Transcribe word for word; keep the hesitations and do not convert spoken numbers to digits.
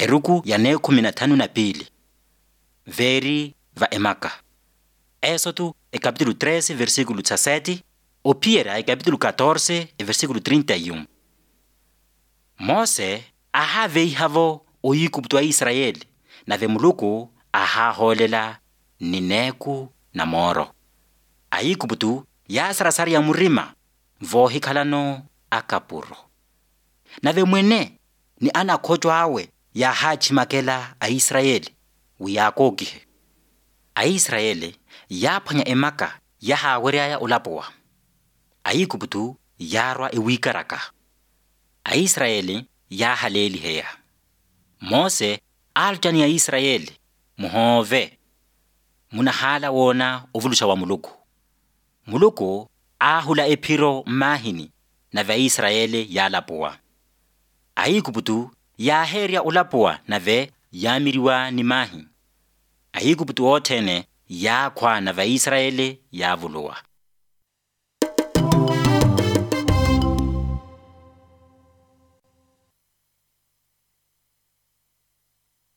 Eruku ya ne kumi na tano na pili. Veri va emaka. Éxodo e capítulo treze, versículo dezessete. Opiera e capítulo catorze, e versículo trinta e um. Mose aha vei havo o Igupto a Israeli, na ve muluku aha holela ni neku na moro. A Igupto ya sarasari ya murima, vo hikalano akapuro. Na ve mwene ni ana kojo awe ya hachimakela a Israeli, wiyakogihe. A Israeli ya panya emaka ya hawerea ulapoa. A Igupto yarwa ewikaraka. A Israeli ya haleli heya. Mose aljani ya Israeli muhove munahala wona ovulusha wa muluku. Muluku ahula epiro mahini na ve Israeli ya lapoa. A Igupto ya heria ulapoa na ve yamiriwa ni mahi. A Igupto otene ya kwa na ve Israeli ya vulua.